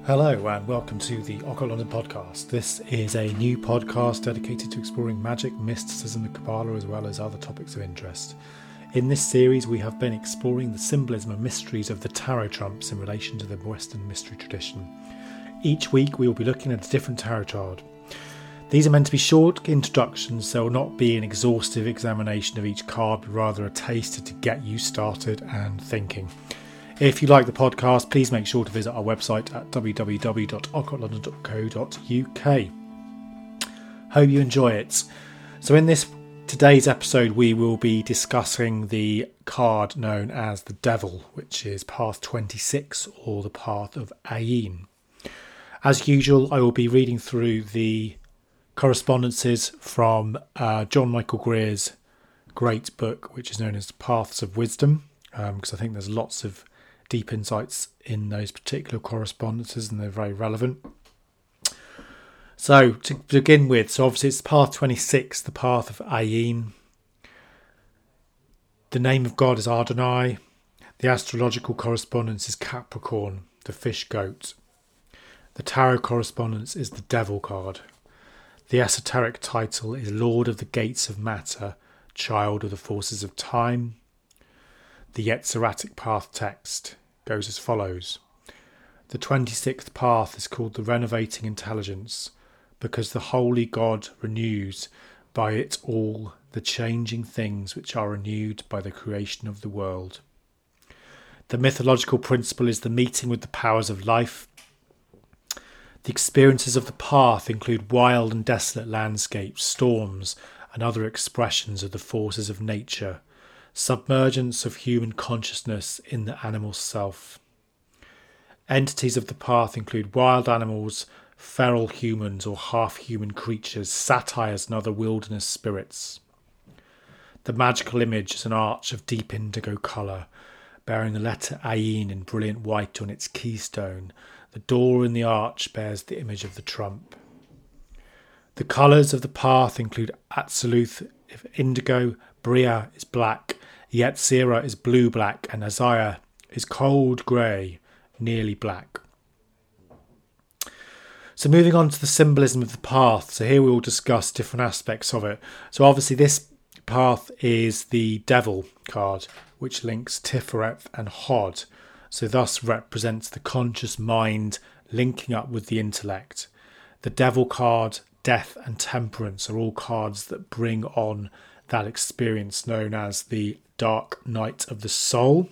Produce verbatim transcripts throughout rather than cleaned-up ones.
Hello and welcome to the Occult London podcast. This is a new podcast dedicated to exploring magic, mysticism, the Kabbalah, as well as other topics of interest. In this series, we have been exploring the symbolism and mysteries of the tarot trumps in relation to the Western mystery tradition. Each week, we will be looking at a different tarot card. These are meant to be short introductions, so it will not be an exhaustive examination of each card, but rather a taster to get you started and thinking. If you like the podcast, please make sure to visit our website at w w w dot occult london dot co dot u k. Hope you enjoy it. So in this today's episode, we will be discussing the card known as the Devil, which is Path twenty-six, or the Path of Ayin. As usual, I will be reading through the correspondences from uh, John Michael Greer's great book, which is known as Paths of Wisdom, because um, I think there's lots of deep insights in those particular correspondences and they're very relevant. So to begin with, so obviously it's Path twenty-six, the Path of Ayin. The name of God is Adonai. The astrological correspondence is Capricorn, the fish goat. The tarot correspondence is the Devil card. The esoteric title is Lord of the Gates of Matter, Child of the Forces of Time. The Yetziratic Path text goes as follows. The twenty-sixth path is called the Renovating Intelligence, because the Holy God renews by it all the changing things which are renewed by the creation of the world. The mythological principle is the meeting with the powers of life. The experiences of the path include wild and desolate landscapes, storms, and other expressions of the forces of nature. Submergence of human consciousness in the animal self. Entities of the path include wild animals, feral humans or half-human creatures, satyrs and other wilderness spirits. The magical image is an arch of deep indigo colour, bearing the letter Ayin in brilliant white on its keystone. The door in the arch bears the image of the trump. The colours of the path include Atziluth indigo, Bria is black, Yetzirah is blue-black, and Azaya is cold grey, nearly black. So moving on to the symbolism of the path. So here we will discuss different aspects of it. So obviously this path is the Devil card, which links Tiferet and Hod. So thus represents the conscious mind linking up with the intellect. The Devil card, Death and Temperance are all cards that bring on that experience known as the dark night of the soul,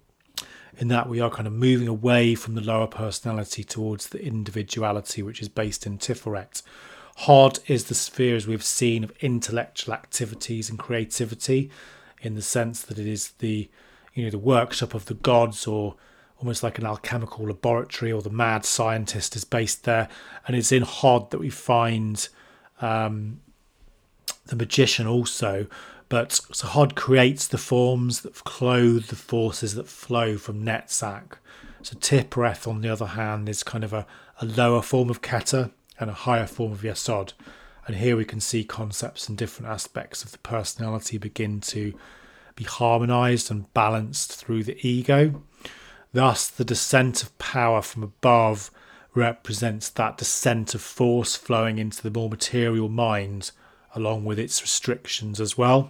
in that we are kind of moving away from the lower personality towards the individuality, which is based in Tiferet. Hod is the sphere, as we've seen, of intellectual activities and creativity, in the sense that it is the, you know, the workshop of the gods, or almost like an alchemical laboratory, or the mad scientist is based there. And it's in Hod that we find um, the magician also. But so Hod creates the forms that clothe the forces that flow from Netzach. So Tiphereth, on the other hand, is kind of a, a lower form of Keter and a higher form of Yesod. And here we can see concepts and different aspects of the personality begin to be harmonised and balanced through the ego. Thus, the descent of power from above represents that descent of force flowing into the more material mind, along with its restrictions as well.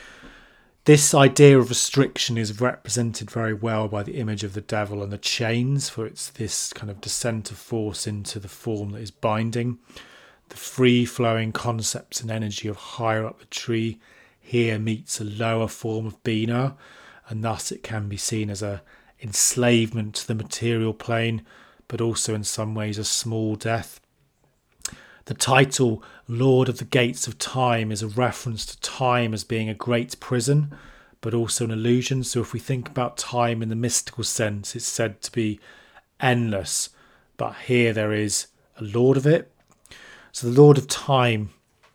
This idea of restriction is represented very well by the image of the Devil and the chains, for it's this kind of descent of force into the form that is binding. The free-flowing concepts and energy of higher up the tree here meets a lower form of Bina, and thus it can be seen as a enslavement to the material plane, but also in some ways a small death. The title, Lord of the Gates of Time, is a reference to time as being a great prison, but also an illusion. So if we think about time in the mystical sense, it's said to be endless, but here there is a Lord of it. So the Lord of Time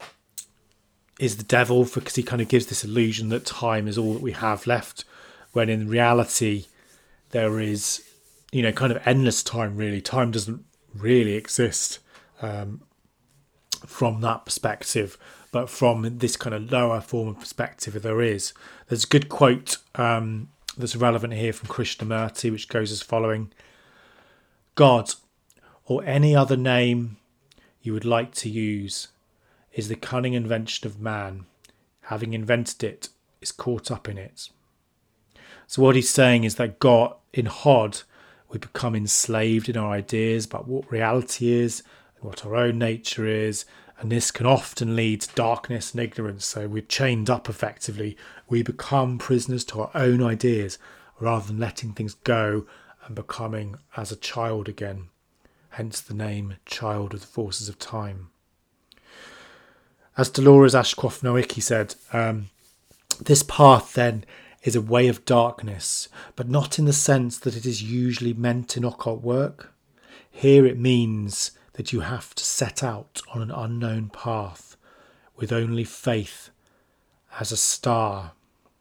is the Devil, because he kind of gives this illusion that time is all that we have left, when in reality there is, you know, kind of endless time, really. Time doesn't really exist. Um, from that perspective, but from this kind of lower form of perspective there is. There's a good quote um, that's relevant here from Krishnamurti, which goes as following. God, or any other name you would like to use, is the cunning invention of man. Having invented it, is caught up in it. So what he's saying is that God, in Hod, we become enslaved in our ideas about what reality is and what our own nature is, and this can often lead to darkness and ignorance. So we're chained up effectively. We become prisoners to our own ideas rather than letting things go and becoming as a child again. Hence the name Child of the Forces of Time. As Dolores Ashcroft Nowicki said, um, this path then is a way of darkness, but not in the sense that it is usually meant in occult work. Here it means that you have to set out on an unknown path with only faith as a star.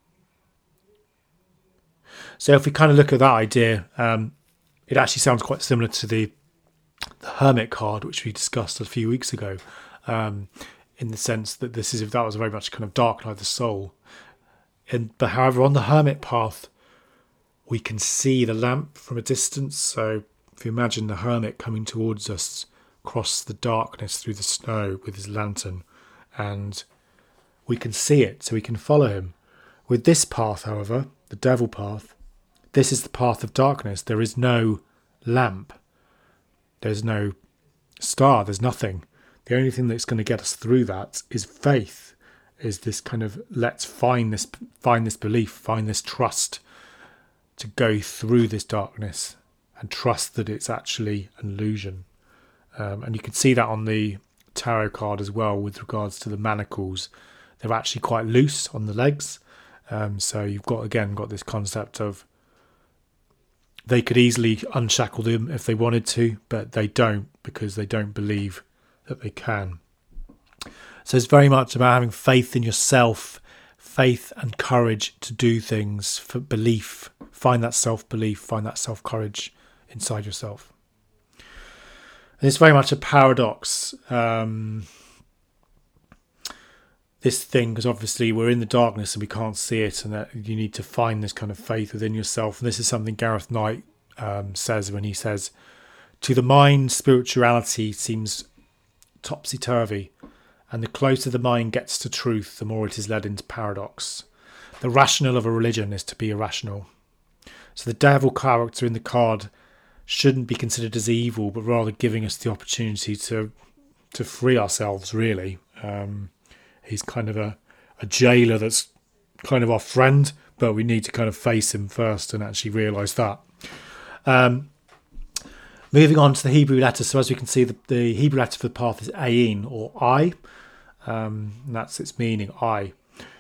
So if we kind of look at that idea, um, it actually sounds quite similar to the, the Hermit card, which we discussed a few weeks ago, um, in the sense that this is that was very much kind of dark night of the soul. And, but however, on the Hermit path, we can see the lamp from a distance. So if you imagine the Hermit coming towards us across the darkness through the snow with his lantern, and we can see it, so we can follow him. With this path, however, the Devil path, this is the path of darkness. There is no lamp. There's no star. There's nothing. The only thing that's going to get us through that is faith. Is this kind of let's find this find this belief, find this trust to go through this darkness and trust that it's actually an illusion. Um, and you can see that on the tarot card as well with regards to the manacles. They're actually quite loose on the legs. Um, so you've got, again, got this concept of they could easily unshackle them if they wanted to, but they don't because they don't believe that they can. So it's very much about having faith in yourself, faith and courage to do things, for belief. Find that self-belief, find that self-courage inside yourself. And it's very much a paradox, um, this thing, because obviously we're in the darkness and we can't see it, and that you need to find this kind of faith within yourself. And this is something Gareth Knight um, says when he says, to the mind, spirituality seems topsy-turvy. And the closer the mind gets to truth, the more it is led into paradox. The rational of a religion is to be irrational. So the devil character in the card shouldn't be considered as evil, but rather giving us the opportunity to to free ourselves, really. Um, he's kind of a, a jailer that's kind of our friend, but we need to kind of face him first and actually realise that. Um, moving on to the Hebrew letter. So as we can see, the, the Hebrew letter for the path is Ayin, or I. Um, and that's its meaning, I.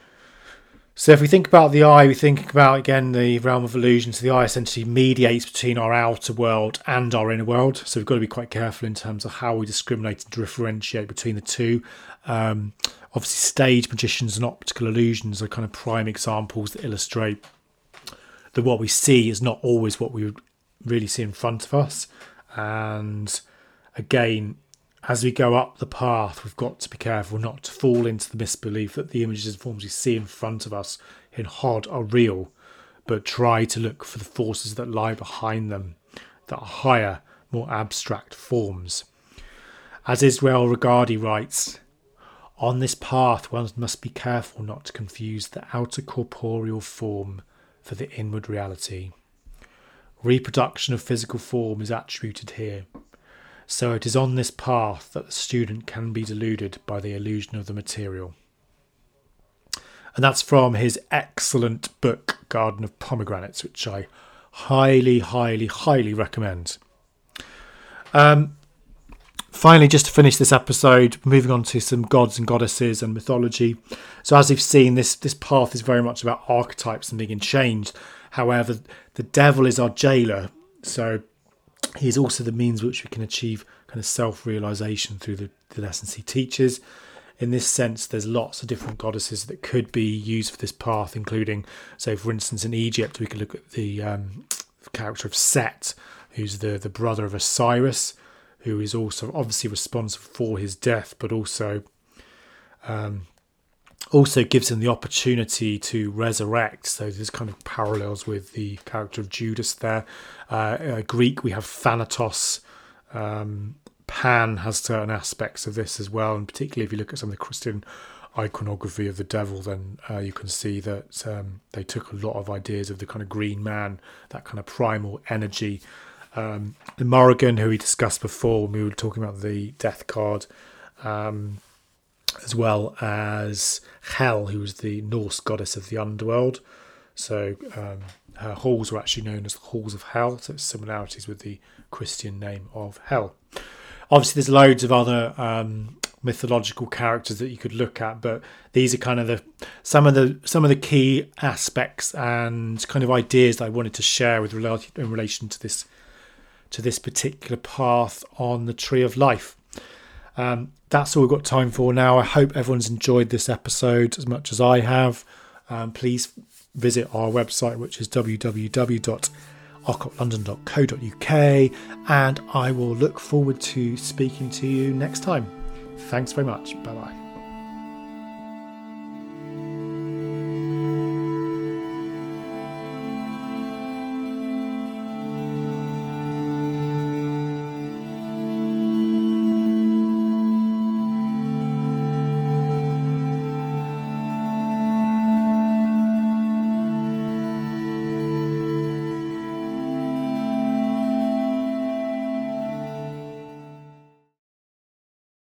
So if we think about the I, we think about, again, the realm of illusion. So the I essentially mediates between our outer world and our inner world. So we've got to be quite careful in terms of how we discriminate and differentiate between the two. Um, obviously, stage magicians and optical illusions are kind of prime examples that illustrate that what we see is not always what we really see in front of us. And again, as we go up the path, we've got to be careful not to fall into the misbelief that the images and forms we see in front of us in Hod are real, but try to look for the forces that lie behind them, that are higher, more abstract forms. As Israel Regardie writes, on this path one must be careful not to confuse the outer corporeal form for the inward reality. Reproduction of physical form is attributed here. So it is on this path that the student can be deluded by the illusion of the material. And that's from his excellent book, Garden of Pomegranates, which I highly, highly, highly recommend. Um, finally, just to finish this episode, moving on to some gods and goddesses and mythology. So as you've seen, this, this path is very much about archetypes and being changed. However, the devil is our jailer. So he is also the means which we can achieve kind of self-realisation through the, the lessons he teaches. In this sense, there's lots of different goddesses that could be used for this path, including, so for instance, in Egypt, we could look at the um, character of Set, who's the, the brother of Osiris, who is also obviously responsible for his death, but also um, also gives him the opportunity to resurrect. So there's kind of parallels with the character of Judas there. Uh, uh, Greek, we have Thanatos, Um, Pan has certain aspects of this as well, and particularly if you look at some of the Christian iconography of the devil, then uh, you can see that um, they took a lot of ideas of the kind of green man, that kind of primal energy. Um, the Morrigan, who we discussed before when we were talking about the death card, um, as well as Hel, who was the Norse goddess of the underworld. So um, her halls were actually known as the Halls of Hel, so it's similarities with the Christian name of Hel. Obviously, there's loads of other um, mythological characters that you could look at, but these are kind of the some of the some of the key aspects and kind of ideas that I wanted to share with in relation to this to this particular path on the Tree of Life. Um, that's all we've got time for now. I hope everyone's enjoyed this episode as much as I have. Um, please visit our website, which is w w w dot occult london dot co dot u k, and I will look forward to speaking to you next time. Thanks very much. Bye bye.